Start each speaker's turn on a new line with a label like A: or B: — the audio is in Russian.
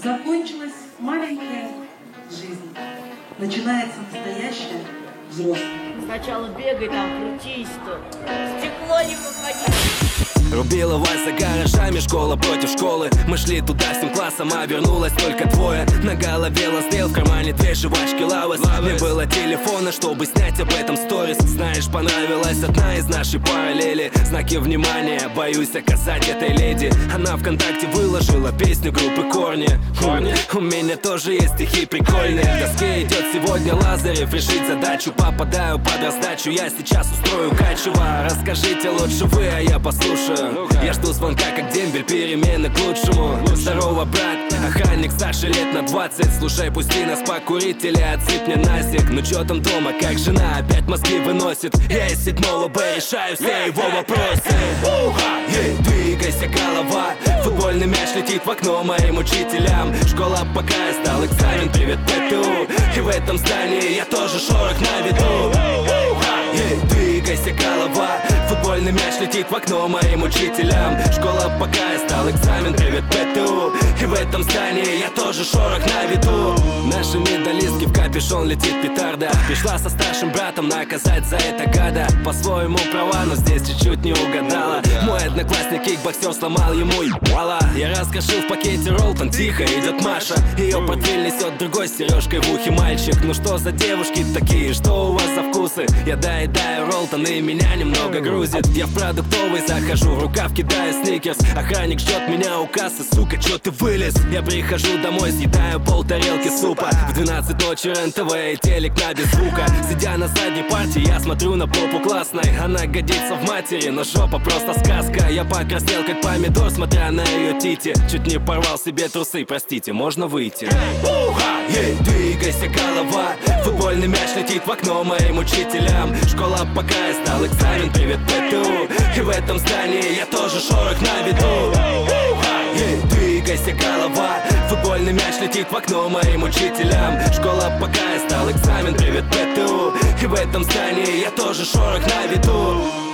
A: Закончилась маленькая жизнь. Начинается настоящая взрослая.
B: Сначала бегай там, крутись тут. Стекло не выходи.
C: Рубила вас за гаражами, школа против школы. Мы шли туда всем классом, а вернулось только двое. На голове лаздел, в кармане две жвачки Лавес. Не было телефона, чтобы снять об этом сторис. Знаешь, понравилась одна из нашей параллели. Знаки внимания, боюсь оказать этой леди. Она ВКонтакте выложила песню группы Корни. У меня тоже есть стихи прикольные. В доске идет сегодня Лазарев решить задачу. Попадаю под раздачу, я сейчас устрою качево. Расскажите лучше вы, а я послушаю. Я жду звонка, как дембель, перемены к лучшему. Здорово, брат, охранник старше лет на 20. Слушай, пусти нас покурить или отсыпь мне насик. Ну чё там дома, как жена опять мозги выносит? Я из 7 Б решаю все его вопросы. Двигайся, голова. Футбольный мяч летит в окно моим учителям. Школа пока я сдал экзамен, привет, ПТУ. И в этом здании я тоже шорох на виду. Двигайся, голова. Футбольный мяч летит в окно моим учителям. Школа пока я сдал экзамен, привет, ПТУ. И в этом здании я тоже шорох на виду. Наши медалистки в капюшон летит петарда. Пришла со старшим братом наказать за это гада. По-своему права, но здесь чуть-чуть не угадала. Мой одноклассник кикбоксер сломал ему ебало. Я раскрошил в пакете Ролтон, тихо идет Маша. Ее портфель несет другой с сережкой в ухе мальчик. Ну что за девушки такие, что у вас за вкусы? Я доедаю Ролтон и меня немного грузит. Я в продуктовый захожу, в рукав кидаю сникерс. Охранник ждет меня у кассы, сука, чё ты вылез? Я прихожу домой, съедаю полтарелки супа. В 12 ночи РЕН-ТВ и телек на без звука. Сидя на задней партии, я смотрю на попу классной. Она годится в матери, но жопа просто сказка. Я покраснел как помидор, смотря на ее тити. Чуть не порвал себе трусы, простите, можно выйти? Двигайся, голова. Футбольный мяч летит в окно моим учителям. Школа пока я сдал экзамен, привет, ПТУ. И в этом здании я тоже шорох на виду. Двигайся, голова. Футбольный мяч летит в окно моим учителям. Школа пока я сдал экзамен, привет, ПТУ. И в этом здании я тоже шорох на виду.